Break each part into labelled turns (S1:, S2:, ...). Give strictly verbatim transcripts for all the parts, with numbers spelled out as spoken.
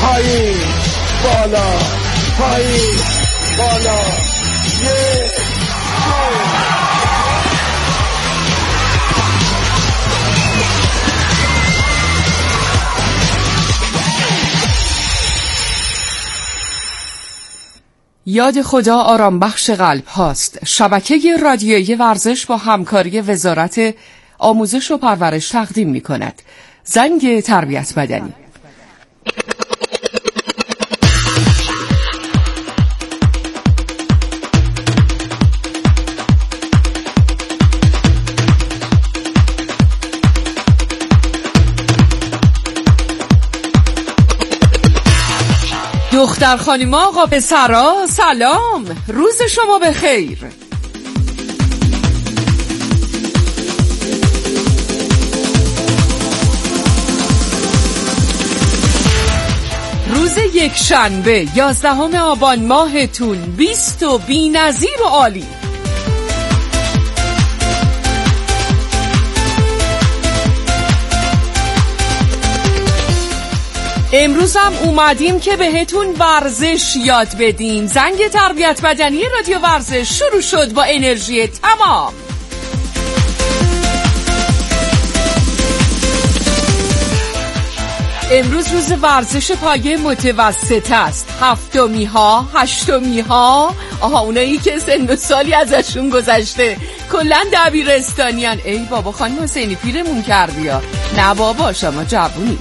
S1: پایین بالا پایین بالا یک
S2: یاد خدا آرام بخش قلب هاست. شبکه رادیویی ورزش با همکاری وزارت آموزش و پرورش تقدیم می کند. زنگ تربیت بدنی. دختر خانیما آقا پسرا سلام، روز شما بخیر. روز یک شنبه یازدهم آبان ماهتون بیست و بی نظیر و عالی. امروز هم اومدیم که بهتون ورزش یاد بدیم. زنگ تربیت بدنی رادیو ورزش شروع شد با انرژی تمام. امروز روز ورزش پایه متوسط است. هفتمی ها، هشتمی ها، آها اونایی که سن و سالی ازشون گذشته کلن دبیرستانیان. ای بابا خانم حسینی پیرمون کردی ها. نه بابا شما جوونی.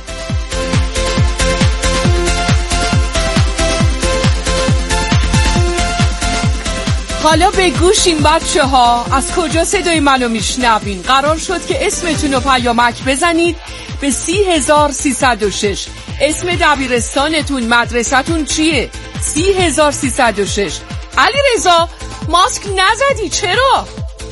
S2: حالا به گوش این بچه ها، از کجا صدای منو میشنوین؟ قرار شد که اسمتون رو پیامک بزنید به سی هزار سیصد و شش. اسم دبیرستانتون، مدرسه‌تون چیه؟ سی هزار سیصد و شش. علی رضا ماسک نزدی چرا؟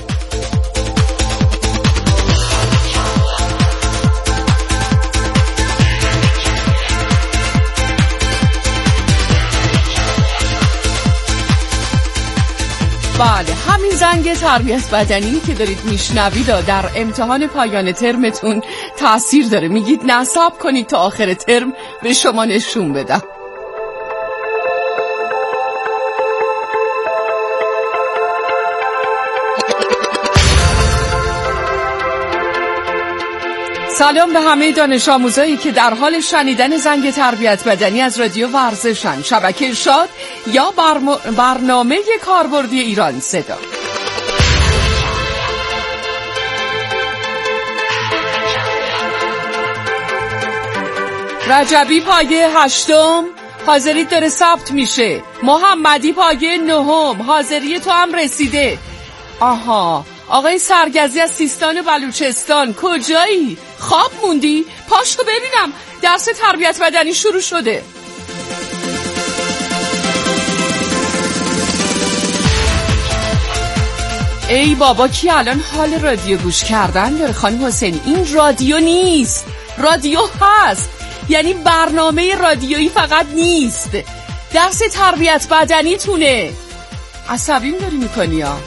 S2: بله همین زنگ تربیت بدنی که دارید میشنوید در امتحان پایان ترمتون تأثیر داره. میگید نصب کنید تا آخر ترم به شما نشون بدم. سلام به همه دانش آموزایی که در حال شنیدن زنگ تربیت بدنی از رادیو ورزشن. شبکه شاد یا برم... برنامه کاربردی ایران صدا. رجبی پایه هشتم، حاضریت داره ثبت میشه. محمدی پایه نهم، حاضری تو هم رسیده. آها آقای سرگزی از سیستان و بلوچستان کجایی؟ خواب موندی؟ پاشتو ببینم درس تربیت بدنی شروع شده. ای بابا کی الان حال رادیو گوش کردن داره؟ خانم حسینی این رادیو نیست، رادیو هست، یعنی برنامه رادیویی فقط نیست، درس تربیت بدنی تونه. عصبیم داری میکنی ها؟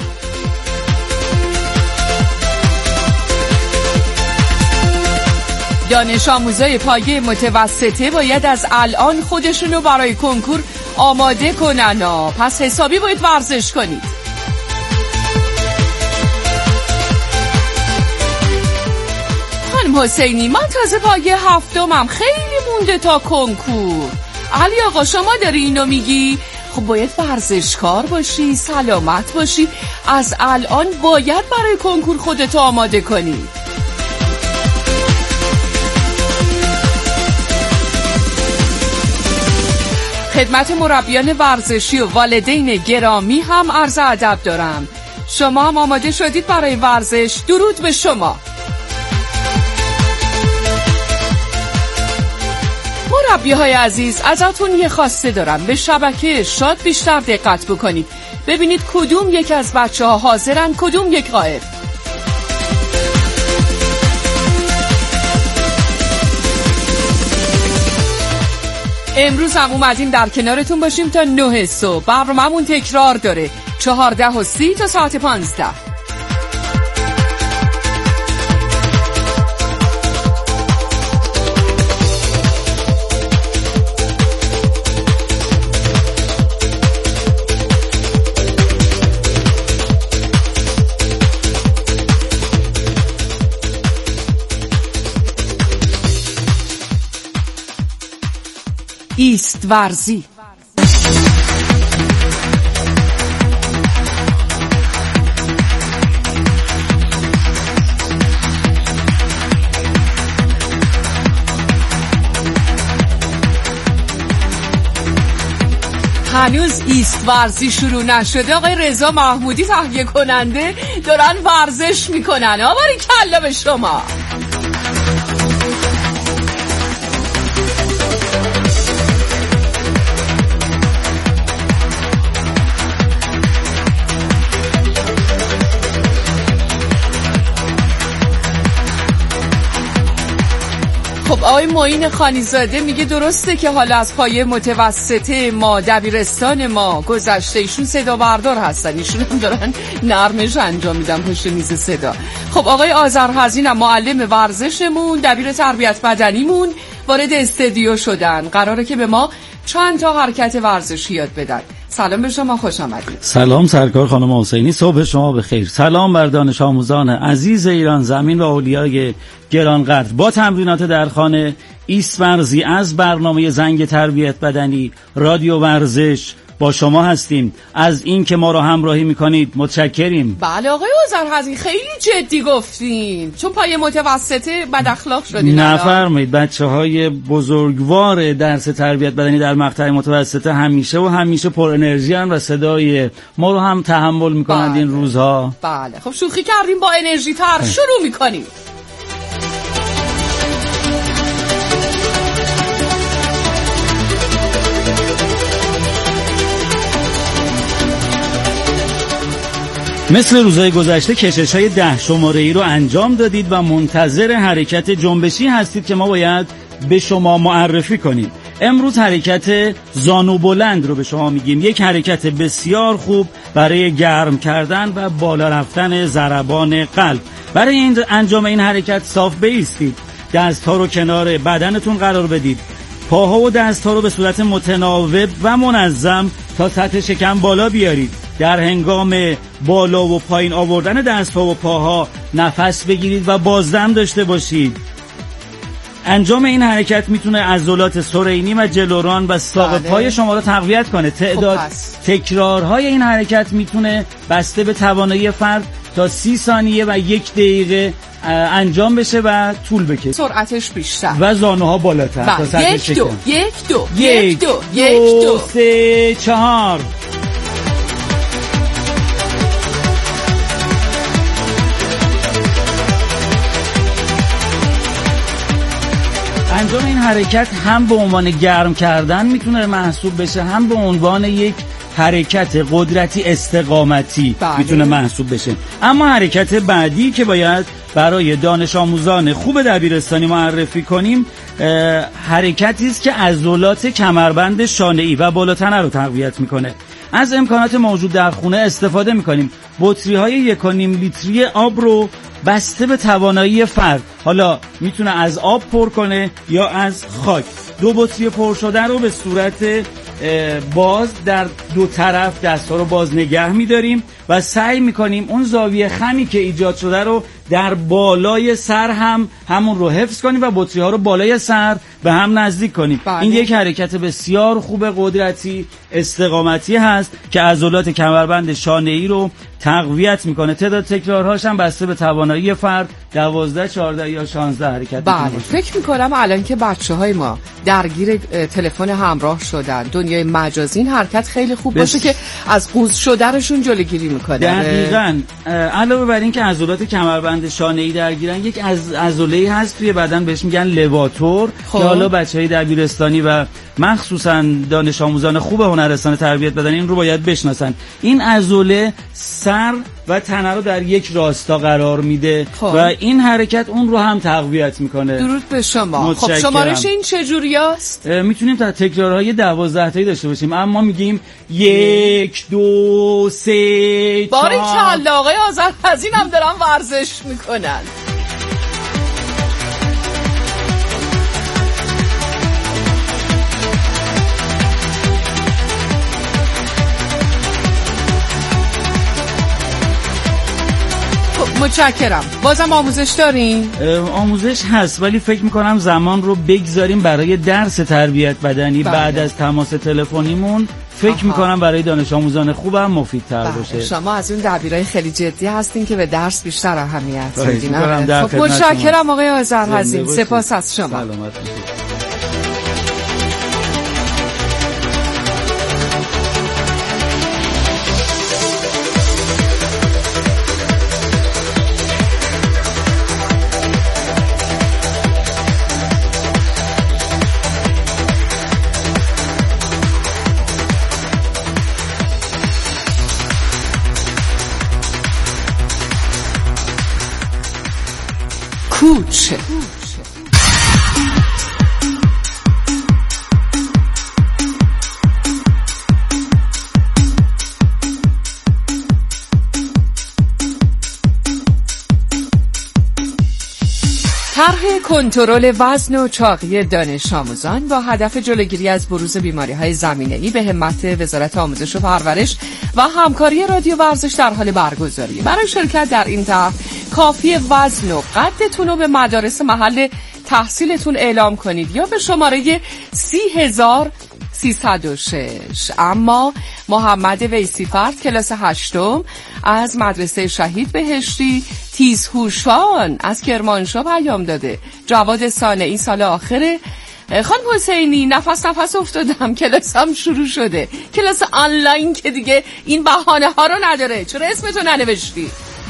S2: دانش آموزای پایه متوسطه باید از الان خودشونو برای کنکور آماده کنن ها. پس حسابی باید ورزش کنید. خانم حسینی من تازه پایه هفتمم، خیلی مونده تا کنکور. علی آقا شما داری اینو میگی؟ خب باید ورزشکار باشی، سلامت باشی، از الان باید برای کنکور خودتو آماده کنی. خدمت مربیان ورزشی و والدین گرامی هم عرض ادب دارم. شما هم آماده شدید برای ورزش؟ درود به شما. مربی‌های عزیز ازتون یه خواسته دارم، به شبکه شاد بیشتر دقت بکنید، ببینید کدوم یک از بچه‌ها حاضرن کدوم یک غایب. امروز هم اومدیم در کنارتون باشیم تا نه صبح. برنامه‌مون تکرار داره، چهارده و سی تا ساعت پانزده. ایست ورزی. هنوز ایست ورزی شروع نشده. آقای رضا محمودی تهیه کننده دارن ورزش میکنن. آباری کلا به شما. خب آقای معین خانیزاده میگه درسته که حالا از پایه متوسطه ما دبیرستان ما گذشته. ایشون صدا بردار هستن، ایشون هم دارن نرمش انجام میدن پشت میز صدا. خب آقای آذرحزین هم معلم ورزشمون، دبیر تربیت بدنیمون وارد استودیو شدن. قراره که به ما چند تا حرکت ورزشی یاد بدن. سلام به شما، خوش آمدید.
S3: سلام سرکار خانم حسینی، صبح شما بخیر. سلام بر دانش آموزان عزیز ایران زمین و اولیای گرانقدر. با تمرینات در خانه ایست ورزی از برنامه زنگ تربیت بدنی رادیو ورزش با شما هستیم. از این که ما را همراهی میکنید متشکریم.
S2: بله آقای آذرحزین خیلی جدی گفتین، چون پای متوسطه بد اخلاق شدین.
S3: نفرمایید، بچه های بزرگوار درس تربیت بدنی در مقطع متوسطه همیشه و همیشه پر انرژی ان و صدای ما رو هم تحمل میکنند. بله. این روزها
S2: بله. خب شوخی کردیم، با انرژی تر شروع میکنیم.
S3: مثل روزهای گذشته کشش‌های ده شماره‌ای رو انجام دادید و منتظر حرکت جنبشی هستید که ما باید به شما معرفی کنیم. امروز حرکت زانو بلند رو به شما میگیم. یک حرکت بسیار خوب برای گرم کردن و بالا رفتن ضربان قلب. برای این انجام این حرکت صاف بایستید. دست‌ها رو کنار بدنتون قرار بدید. پاها و دست‌ها رو به صورت متناوب و منظم تا سطح شکم بالا بیارید. در هنگام بالا و پایین آوردن دست‌ها و پاها نفس بگیرید و بازدم داشته باشید. انجام این حرکت میتونه عضلات سرینی و جلوران و ساق پای شما رو تقویت کنه. تعداد تکرارهای این حرکت میتونه بسته به توانایی فرد تا سی ثانیه و یک دقیقه انجام بشه و طول بکشه.
S2: سرعتش بیشتر
S3: و زانوها بالاتر تا سطح
S2: یک
S3: شکم.
S2: دو یک دو یک دو یک دو
S3: سه چهار. انجام این حرکت هم به عنوان گرم کردن میتونه محسوب بشه، هم به عنوان یک حرکت قدرتی استقامتی بله. میتونه محسوب بشه. اما حرکت بعدی که باید برای دانش آموزان خوب دبیرستانی معرفی کنیم حرکتی است که عضلات کمربند شانه‌ای و بالاتنه رو تقویت میکنه. از امکانات موجود در خونه استفاده میکنیم. بطری های یک و نیم لیتری آب رو بسته به توانایی فرد، حالا میتونه از آب پر کنه یا از خاک، دو بطری پر شده رو به صورت باز در دو طرف دست‌ها رو باز نگه می‌داریم و سعی می‌کنیم اون زاویه خمی که ایجاد شده رو در بالای سر هم همون رو حفظ کنیم و بطری‌ها رو بالای سر به هم نزدیک کنیم. بله. این یک حرکت بسیار خوب قدرتی استقامتی هست که عضلات کمربند شانه‌ای رو تقویت میکنه. تعداد تکرارهاش هم بسته به توانایی فرد دوازده، چهارده یا شانزده حرکت.
S2: بله. فکر میکنم الان که بچه‌های ما درگیر تلفن همراه شدن، دنیای مجازی، این حرکت خیلی خوب بس... باشه که از قوز شدنشون جلوگیری میکنه.
S3: دقیقاً. علاوه بر این که عضلات کمربند شانه‌ای درگیرن، یک از عضله‌ای هست توی بدن بهش میگن لواتور خب. که حالا بچهای دبیرستانی و مخصوصاً دانش آموزان خوب هنرستان تربیت بدنی این رو باید بشناسن. این عضله سر و تنه رو در یک راستا قرار میده خب. و این حرکت اون رو هم تقویت میکنه.
S2: درود به شما. خب شمارش این چجوری است؟
S3: میتونیم تا تکرارهای دوازده تایی داشته باشیم، اما میگیم یک دو سه چهار.
S2: باری کلا آقای آذرحزین هم دارن ورزش میکنن. متشکرم. بازم آموزش دارین؟
S3: آموزش هست ولی فکر میکنم زمان رو بگذاریم برای درس تربیت بدنی. بله. بعد از تماس تلفنیمون فکر آها. میکنم برای دانش آموزان خوبم مفیدتر باشه.
S2: شما از اون دبیرای خیلی جدی هستین که به درس بیشتر اهمیت میدین.
S3: خب
S2: متشکرم آقای آذرحزین. سپاس از شما.
S3: سلامت باشید.
S2: کوچ. طرح کنترل وزن و چاقی دانش آموزان با هدف جلوگیری از بروز بیماری‌های زمینه‌ای به همت وزارت آموزش و پرورش و همکاری رادیو ورزش در حال برگزاری. برای شرکت در این طرح کافی وزن و قدتون رو به مدارس محل تحصیلتون اعلام کنید یا به شماره سی هزار سیصد و شش. اما محمد ویسیفرد کلاس هشتم از مدرسه شهید بهشتی تیزهوشان از کرمانشاه پیام داده. جواد صانعی سال آخره. خانم حسینی نفس نفس افتادم، کلاسم شروع شده. کلاس آنلاین که دیگه این بهانه ها رو نداره. چرا اسمتو ننوشتی؟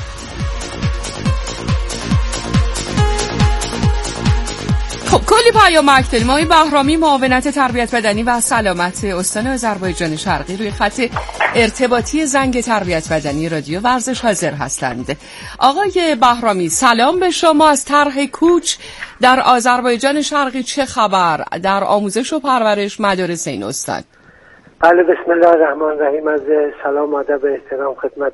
S2: خب کلی پیامک داریم. آقای بهرامی معاونت تربیت بدنی و سلامت استان آذربایجان شرقی روی خط ارتباطی زنگ تربیت بدنی رادیو ورزش حاضر هستند. آقای بهرامی سلام به شما. از طرح کوچ در آذربایجان شرقی چه خبر در آموزش و پرورش مدارس این استان؟
S4: بله بسم الله الرحمن الرحیم. از سلام و ادب احترام خدمت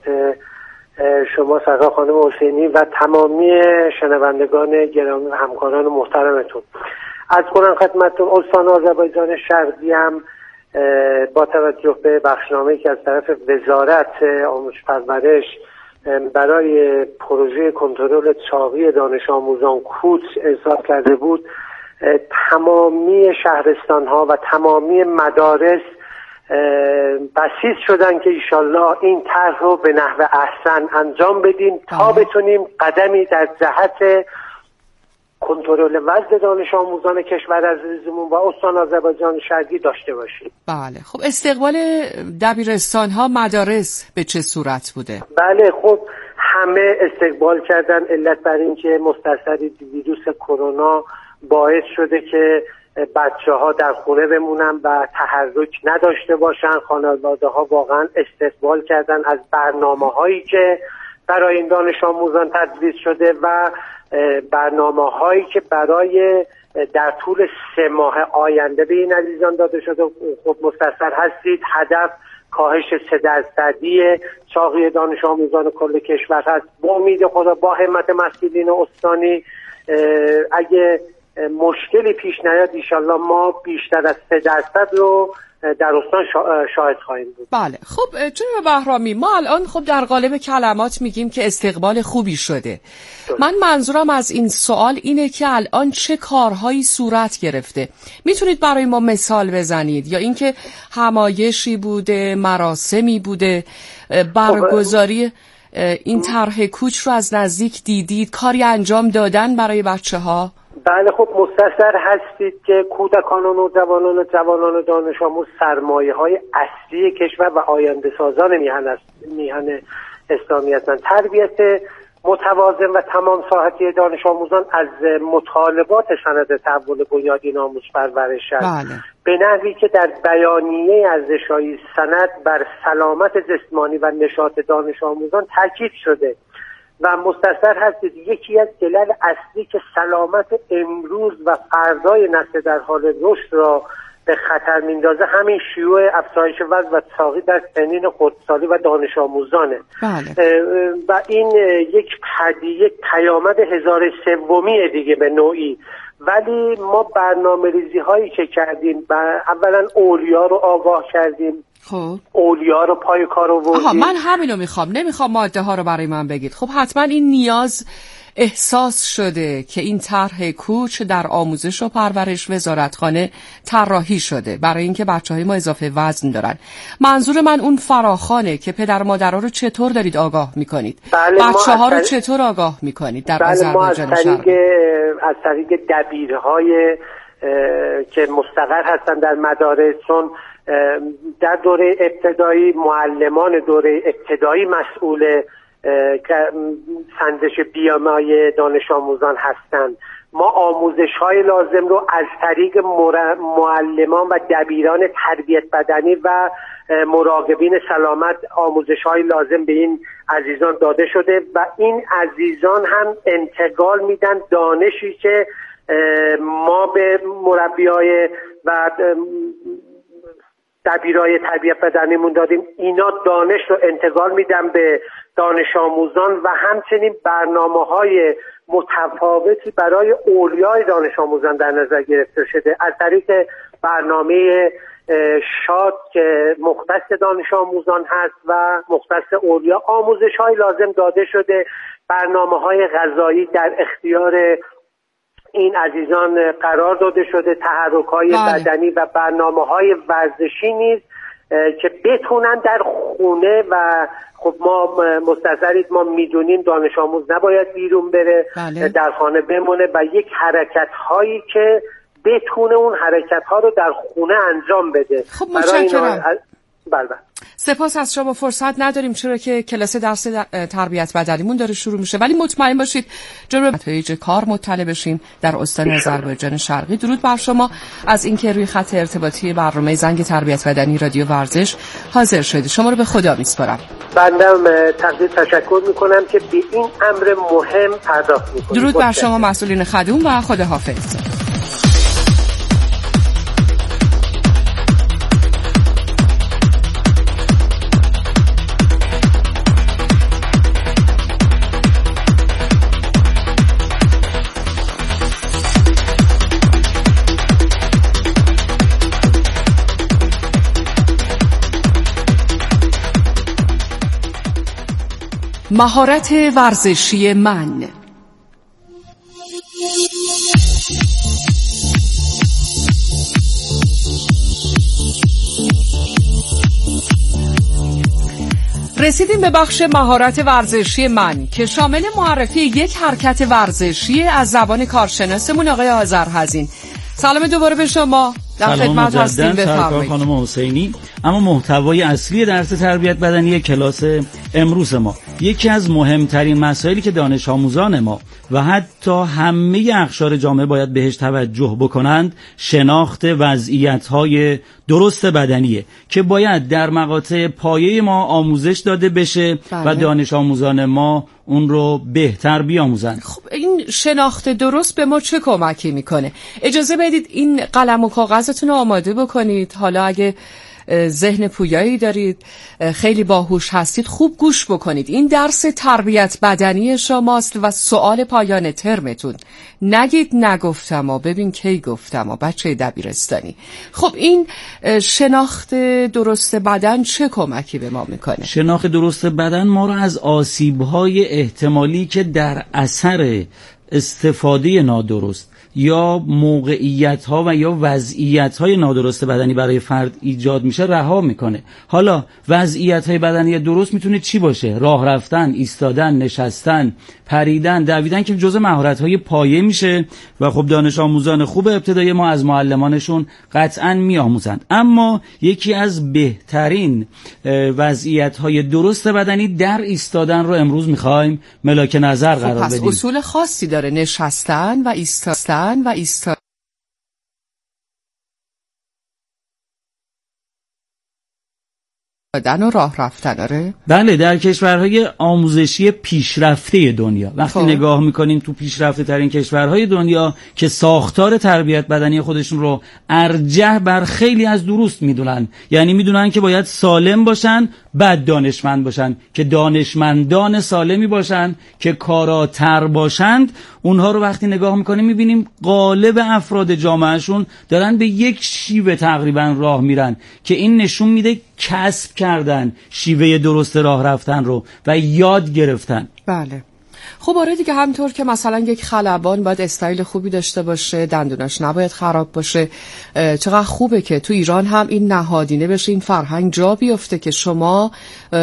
S4: شما سرکار خانم حسینی و تمامی شنوندگان گرامی و همکاران محترمتون. عرض کنم خدمتتون استان آذربایجان شرقی هم با توجه به بخشنامه‌ای که از طرف وزارت آموزش پرورش برای پروژه کنترل چاقی دانش آموزان کوچ ارسال کرده بود، تمامی شهرستان‌ها و تمامی مدارس بسیط شدن که ایشالله این طرح رو به نحو احسن انجام بدیم تا بتونیم قدمی در جهت کنترل وزن دانش آموزان کشور عزیزمون و استان آذربایجان شرقی داشته باشیم.
S2: بله خب استقبال دبیرستان ها مدارس به چه صورت بوده؟
S4: بله خب همه استقبال کردن. علت بر این که مستثری ویروس کرونا باعث شده که بچه ها در خونه بمونن و تحرک نداشته باشن. خانواده ها واقعا استقبال کردن از برنامه هایی که برای این دانش آموزان تجویز شده و برنامه هایی که برای در طول سه ماه آینده به این عزیزان داده شده. خب مستثر هستید هدف کاهش سه درصدی چاقی دانش آموزان کل کشور هست. با امید خدا با همت مسئولین استانی اگه مشکلی پیش نیاد انشالله ما بیشتر از سه درصد رو در استان شاهد خواهیم بود.
S2: بله خب جناب بهرامی ما الان خب در قالب کلمات میگیم که استقبال خوبی شده. من منظورم از این سوال اینه که الان چه کارهایی صورت گرفته؟ میتونید برای ما مثال بزنید یا اینکه همایشی بوده، مراسمی بوده، برگزاری این طرح کوچ رو از نزدیک دیدید، کاری انجام دادن برای بچه ها؟
S4: بله خب مستثر هستید که کودکان و نوجوانان و جوانان دانش آموز سرمایه های اصلی کشور و آینده سازان میهن میهن اسلامی هستند. تربیت متوازن و تمام ساحتی دانش آموزان از مطالبات سند تحول بنیادین آموزش پرورش است.
S2: بله.
S4: به نحوی که در بیانیه ارزش‌های سند بر سلامت جسمانی و نشاط دانش آموزان تاکید شده و مستثر هستید یکی از علل اصلی که سلامت امروز و فردای نسل در حال رشد را به خطر میندازه همین شیوع افزایش وزن و چاقی در سنین خردسالی و دانش آموزانه.
S2: بله.
S4: و این یک پدیده یک پیامد هزار سومیه دیگه به نوعی ولی ما برنامه ریزی هایی که کردیم، اولا اولیا رو آگاه کردیم،
S2: خب
S4: اولیا رو پای کار آوردیم.
S2: آها، من همینو میخوام، نمیخوام ماده ها رو برای من بگید. خب حتما این نیاز احساس شده که این طرح کوچ در آموزش و پرورش وزارتخانه طراحی شده برای اینکه بچه‌های ما اضافه وزن دارن. منظور من اون فراخوانه که پدر و مادرها رو چطور دارید آگاه میکنید؟
S4: بله،
S2: بچه‌ها رو چطور آگاه میکنید در
S4: بله
S2: آذربایجان شرقی؟
S4: ما از طریق از طریق دبیرهای که مستقر هستن در مدارس، چون در دوره ابتدایی معلمان دوره ابتدایی مسئول سنجش بی ام آی دانش آموزان هستند. ما آموزش های لازم رو از طریق معلمان و دبیران تربیت بدنی و مراقبین سلامت آموزش های لازم به این عزیزان داده شده و این عزیزان هم انتقال میدن دانشی که ما به مربیای و دبیرای تربیت بدنیمون دادیم. اینا دانش رو انتقال میدن به دانش آموزان و همچنین برنامه‌های متفاوتی برای اولیای دانش آموزان در نظر گرفته شده از طریق برنامه شاد که مختص دانش آموزان هست و مختص اولیا. آموزش‌های لازم داده شده، برنامه‌های غذایی در اختیار این عزیزان قرار داده شده، تحرک‌های بدنی و برنامه‌های ورزشی نیز که بتونن در خونه و خب ما مستحضرید، ما میدونیم دانش آموز نباید بیرون بره، بله. در خانه بمونه و یک حرکت‌هایی که بتونه اون حرکت‌ها رو در خونه انجام بده.
S2: خب متشکرم.
S4: بله.
S2: سپاس از شما. فرصت نداریم چرا که کلاس درس تربیت بدنیمون داره شروع میشه، ولی مطمئن باشید جناب نتایج کار مطلع بشیم در استان آذربایجان شرقی. درود بر شما از اینکه روی خط ارتباطی برنامه زنگ تربیت بدنی رادیو ورزش حاضر شدید. شما رو به خدا میسپارم.
S4: بنده تقدیر تشکر میکنم که به این امر مهم پرداخت میکنید.
S2: درود بر شما مسئولین خدوم و خداحافظ. مهارت ورزشی من. رسیدیم به بخش مهارت ورزشی من که شامل معرفی یک حرکت ورزشی از زبان کارشناسمون آقای آذرحزین. سلام دوباره به شما. در خدمت هستیم، بفرمایید.
S3: خانم حسینی. اما محتوای اصلی درس تربیت بدنی کلاس امروز ما یکی از مهمترین مسائلی که دانش آموزان ما و حتی همه اقشار جامعه باید بهش توجه بکنند شناخت وضعیت‌های درست بدنیه که باید در مقاطع پایه ما آموزش داده بشه. بله. و دانش آموزان ما اون رو بهتر بیاموزند.
S2: خب این شناخت درست به ما چه کمکی میکنه؟ اجازه بدید این قلم و کاغذتون رو آماده بکنید. حالا اگه ذهن پویایی دارید، خیلی باهوش هستید، خوب گوش بکنید. این درس تربیت بدنی شماست و سوال پایان ترمتون. نگید نگفتم و ببین کی گفتم و بچه دبیرستانی. خب این شناخت درست بدن چه کمکی به ما میکنه؟
S3: شناخت درست بدن ما رو از آسیب‌های احتمالی که در اثر استفاده نادرست یا موقعیت‌ها و یا وضعیت‌های نادرست بدنی برای فرد ایجاد میشه رها میکنه. حالا وضعیت‌های بدنی درست میتونه چی باشه؟ راه رفتن، ایستادن، نشستن، پریدن، دویدن که جزء مهارت‌های پایه میشه و خب دانش آموزان خوب ابتدایی ما از معلمانشون قطعاً میآموزند. اما یکی از بهترین وضعیت‌های درست بدنی در ایستادن رو امروز می‌خوایم ملاک نظر
S2: خب
S3: قرار
S2: پس
S3: بدیم.
S2: اصول خاصی داره نشستن و ایستادن و ایستادن و راه رفتن. آره
S3: بله، در کشورهای آموزشی پیشرفته دنیا وقتی خب. نگاه میکنیم تو پیشرفته ترین کشورهای دنیا که ساختار تربیت بدنی خودشون رو ارجح بر خیلی از درست میدونن، یعنی میدونن که باید سالم باشن بعد دانشمند باشن، که دانشمندان سالمی باشن که کاراتر باشند. اونها رو وقتی نگاه میکنیم میبینیم غالب افراد جامعهشون دارن به یک شیوه تقریبا راه میرن که این نشون میده کسب کردن شیوه درست راه رفتن رو و یاد گرفتن.
S2: بله. خب آره دیگه، همطور که مثلا یک خلبان باید استایل خوبی داشته باشه، دندوناش نباید خراب باشه. چقدر خوبه که تو ایران هم این نهادینه بشه، این فرهنگ جا بیفته که شما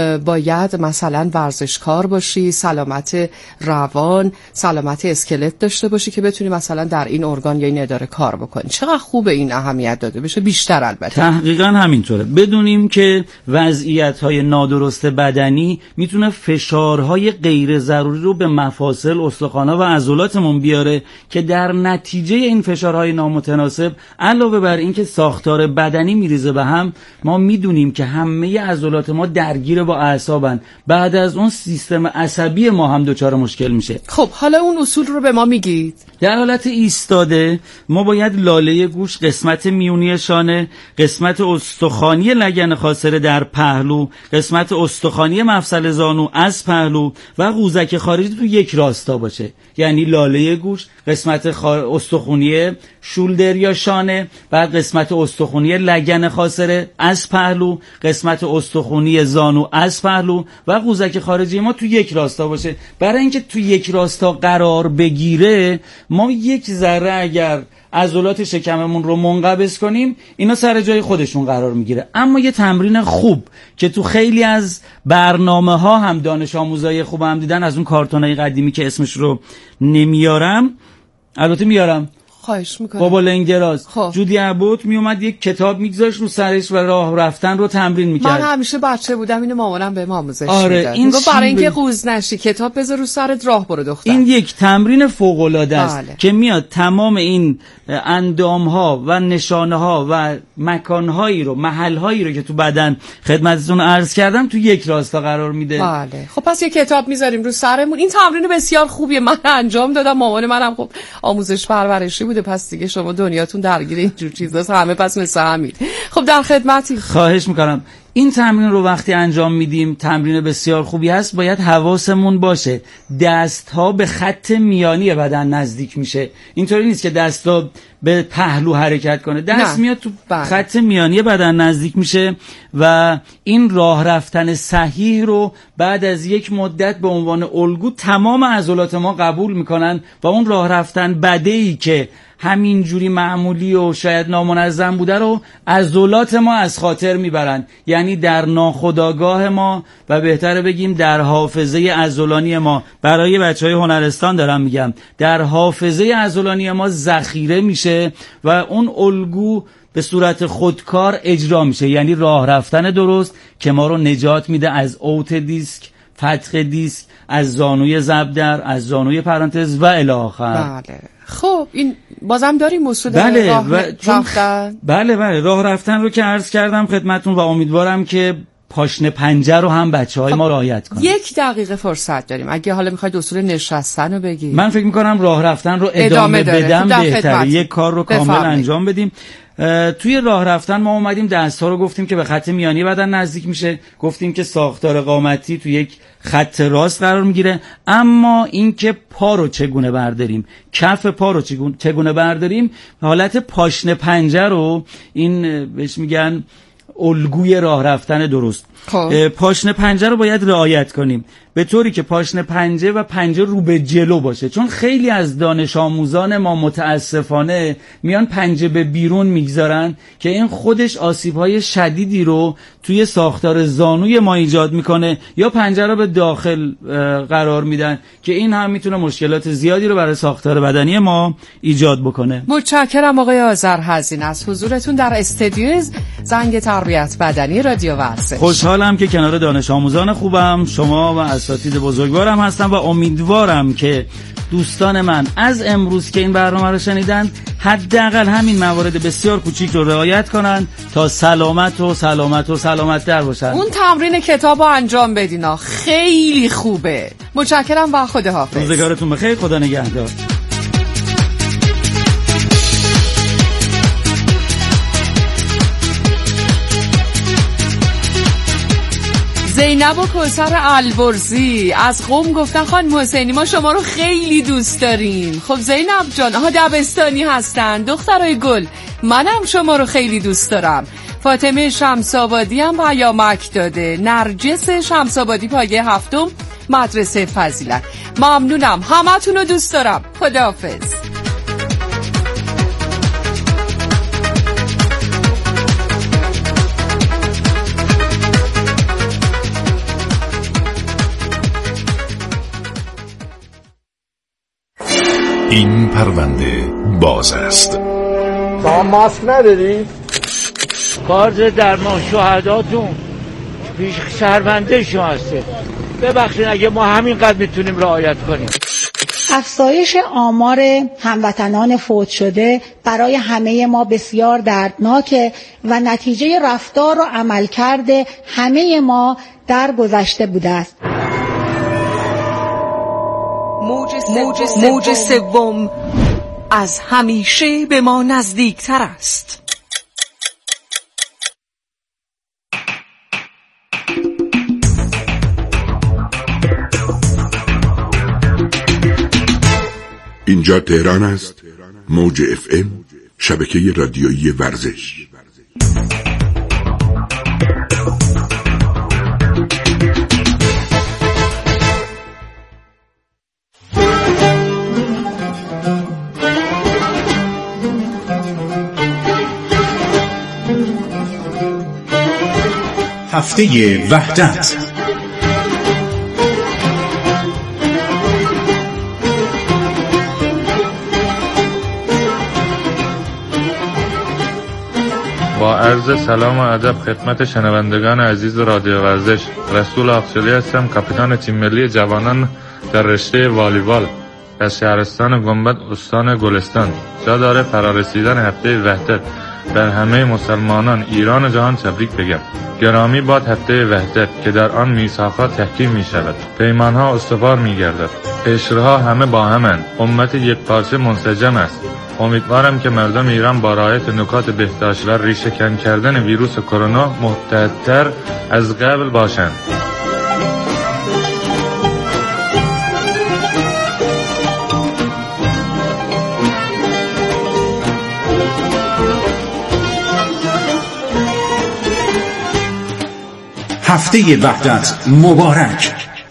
S2: باید مثلا ورزشکار باشی، سلامت روان، سلامت اسکلت داشته باشی که بتونی مثلا در این ارگان یا این اداره کار بکنی. چقدر خوبه این اهمیت داده بشه، بیشتر البته.
S3: تحقیقاً همینطوره. بدونیم که وضعیت‌های نادرست بدنی میتونه فشارهای غیر ضروری رو به مفاصل، استخوان‌ها و عضلاتمون بیاره که در نتیجه این فشارهای نامتناسب علاوه بر اینکه ساختار بدنی میریزه به هم، ما میدونیم که همه عضلات ما درگیر با اعصابن. بعد از اون سیستم عصبی ما هم دچار مشکل میشه.
S2: خب حالا اون اصول رو به ما میگید.
S3: در حالت ایستاده ما باید لاله گوش، قسمت میونی شانه، قسمت استخوانی لگن خاصره در پهلو، قسمت استخوانی مفصل زانو از پهلو و قوزک خارجی تو یک راستا باشه. یعنی لاله گوش، قسمت خا... استخوانی شولدر یا شانه، بعد قسمت استخوانی لگن خاصره از پهلو، قسمت استخوانی زانو از پهلو و قوزک خارجی ما تو یک راستا باشه. برای اینکه تو یک راستا قرار بگیره، ما یک ذره اگر عضلات شکممون رو منقبض کنیم، اینا سر جای خودشون قرار میگیره. اما یه تمرین خوب که تو خیلی از برنامه ها هم دانش آموزای خوب هم دیدن، از اون کارتونای قدیمی که اسمش رو نمیارم، البته میارم،
S2: خواهش میکنم،
S3: بابا لنگراز،
S2: خب.
S3: جودی عبود میومد یک کتاب میگذاشت رو سرش و راه رفتن رو تمرین میکرد.
S2: من همیشه بچه بودم اینو مامانم بهم آموزش
S3: آره
S2: میداد.
S3: این
S2: برای اینکه قوز نشی کتاب بذار رو سرت، راه برو دختر.
S3: این یک تمرین فوق العاده است
S2: بله.
S3: که میاد تمام این اندام ها و نشانه ها و مکان هایی رو، محل هایی رو که تو بدن خدمتتون عرض کردم تو یک راستا قرار میده.
S2: بله. خب پس یه کتاب میذاریم رو سرمون. این تمرین بسیار خوبیه، من انجام دادم، مامان منم خب آموزش پرورشی بوده، پس دیگه شما دنیاتون درگیر اینجور چیزاست، همه پس مثل همین. خب در خدمتی.
S3: خواهش میکنم. این تمرین رو وقتی انجام میدیم، تمرین بسیار خوبی هست. باید حواسمون باشه دست ها به خط میانی بدن نزدیک میشه. اینطوری نیست که دست ها به پهلو حرکت کنه، دست نه. میاد تو بله. خط میانی بدن نزدیک میشه و این راه رفتن صحیح رو بعد از یک مدت به عنوان الگو تمام عضلات ما قبول میکنن و اون راه رفتن بدهی که همین جوری معمولی و شاید نامنظم بوده رو عضلات ما از خاطر میبرن. یعنی در ناخودآگاه ما و بهتره بگیم در حافظه عضلانی ما، برای بچهای هنرستان دارم میگم، در حافظه عضلانی ما ذخیره میشه و اون الگو به صورت خودکار اجرا میشه. یعنی راه رفتن درست که ما رو نجات میده از اوت دیسک، فتح دیسک، از زانوی زبدر، از زانوی پرانتز و الی آخر.
S2: بله. خب این بازم داریم اصول
S3: بله
S2: راه
S3: و
S2: رفتن.
S3: بله بله راه رفتن رو که عرض کردم خدمتون و امیدوارم که پاشنه پنجه رو هم بچه‌های ما رعایت کنن.
S2: یک دقیقه فرصت داریم، اگه حالا میخواید اصول نشستن رو بگید.
S3: من فکر میکنم راه رفتن رو ادامه, ادامه بدم بهتره، یک کار رو کامل بفرمید. انجام بدیم. توی راه رفتن ما اومدیم دست‌ها رو گفتیم که به خط میانی بدن نزدیک میشه، گفتیم که ساختار قامتی تو یک خط راست قرار میگیره، اما اینکه پا رو چگونه برداریم، کف پا رو چگونه برداریم، حالت پاشنه پنجه رو، این بهش میگن الگوی راه رفتن درست. پاشنه پنجه رو باید رعایت کنیم به طوری که پاشنه پنجه و پنجه رو به جلو باشه، چون خیلی از دانش آموزان ما متاسفانه میان پنجه به بیرون میگذارن که این خودش آسیب‌های شدیدی رو توی ساختار زانوی ما ایجاد میکنه، یا پنجه رو به داخل قرار میدن که این هم میتونه مشکلات زیادی رو برای ساختار بدنی ما ایجاد بکنه.
S2: متشکرم آقای آذرحزین از حضورتون در استودیو زنگ تربیت بدنی رادیو ورزش.
S3: خوشحالم که کنار دانش آموزان خوبم، شما و اساتید بزرگوارم هستم و امیدوارم که دوستان من از امروز که این برنامه رو شنیدن حداقل همین موارد بسیار کوچیک رو رعایت کنن تا سلامت و سلامت و سلامت در باشن.
S2: اون تمرین کتاب رو انجام بدینا، خیلی خوبه. متشکرم و خداحافظ.
S3: روزگارتون بخیر، خدا نگهدار.
S2: زینب و کوثر البرزی از قم گفتن خانم حسینی ما شما رو خیلی دوست داریم. خب زینب جان، آها دبستانی هستن دخترای گل، منم شما رو خیلی دوست دارم. فاطمه شمس‌آبادی هم پیامک داده. نرجس شمس‌آبادی پایه هفتم مدرسه فضیلت. ممنونم، همتون رو دوست دارم. خداحافظ.
S5: این پرونده باز است.
S1: شما ماسک نداری؟
S6: کارت درمان شهداتون پیش شهرونده شما هسته. ببخشید اگه ما همینقدر میتونیم رعایت کنیم.
S7: افزایش آمار هموطنان فوت شده برای همه ما بسیار دردناکه و نتیجه رفتار و عملکرد همه ما در گذشته بوده است.
S2: موج سوم از همیشه به ما نزدیکتر است.
S5: اینجا تهران است. موج اف ام، شبکه رادیویی ورزش.
S8: هفته وحدت.
S9: با عرض سلام و ادب خدمت شنوندگان عزیز رادیو ورزش، رسول آقچلی هستم، کاپیتان تیم ملی جوانان در رشته والیبال از شهرستان گنبد استان گلستان. جا داره فرارسیدن هفته وحدت در همه مسلمانان ایران و جهان تبریک بگم. گرامی باد هفته وحدت که در آن میثاق‌ها تحکیم می شود، پیمان‌ها استوار می گردد، قشرها همه با همند، امت یک پارچه منسجم است. امیدوارم که مردم ایران با رعایت نکات بهداشت و ریشه کن کردن ویروس کرونا متحدتر از قبل باشند.
S8: هفته وحدت مبارک.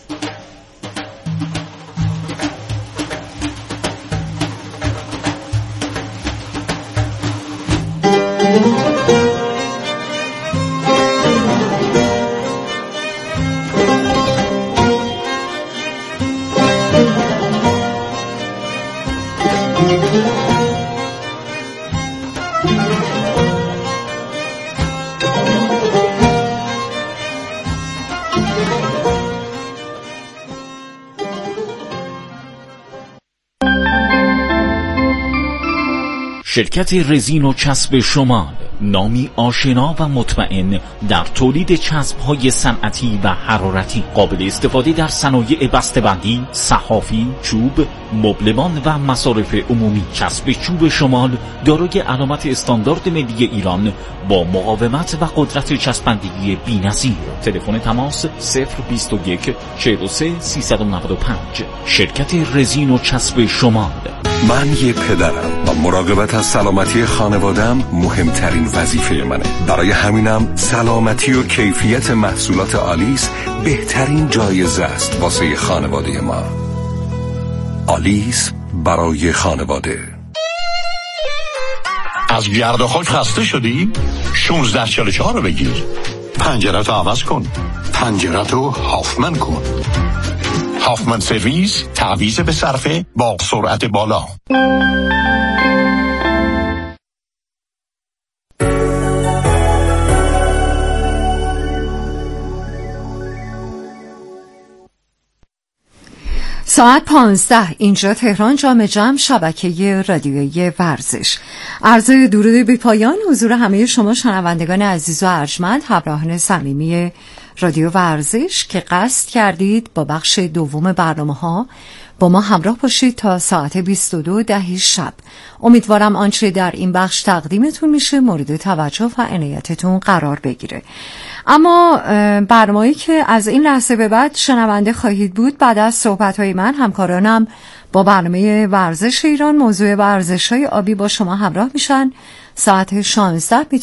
S10: شرکت رزین و چسب شمال، نامی آشنا و مطمئن در تولید چسب‌های صنعتی و حرارتی قابل استفاده در صنایع بسته‌بندی، صحافی، چوب، مبلمان و مصارف عمومی. چسب چوب شمال دارای علامت استاندارد ملی ایران با مقاومت و قدرت چسبندگی بی‌نظیر. تلفن تماس صفر بیست و یک چهل و سه سیصد و نود و پنج. شرکت رزین و چسب شمال.
S5: من یه پدرم و مراقبت از سلامتی خانوادم مهمترین وظیفه منه. برای همینم سلامتی و کیفیت محصولات آلیس بهترین جایزه است واسه خانواده ما. آلیس برای خانواده.
S11: از گرد و خاک خسته شدی؟ شانزده چهل و چهار رو بگیر. پنجره‌تو عوض کن. پنجره‌تو هافمن کن. هافمن سرویس، تعویض به صرفه با سرعت بالا.
S2: ساعت پانزده، اینجا تهران، جام جم، شبکه رادیویی ورزش. عرض درود بی پایان حضور همه شما شنوندگان عزیز و ارجمند، همراهان صمیمی رادیو ورزش که قصد کردید با بخش دوم برنامه‌ها با ما همراه باشید تا ساعت بیست و دو ده شب. امیدوارم آنچه در این بخش تقدیمتون میشه مورد توجه و عنایتتون قرار بگیره.
S12: اما برنامه‌ای که از این لحظه به بعد شنونده خواهید بود بعد از صحبت‌های من، همکارانم با برنامه ورزش ایران، موضوع ورزش‌های آبی با شما همراه میشن. ساعت شانزده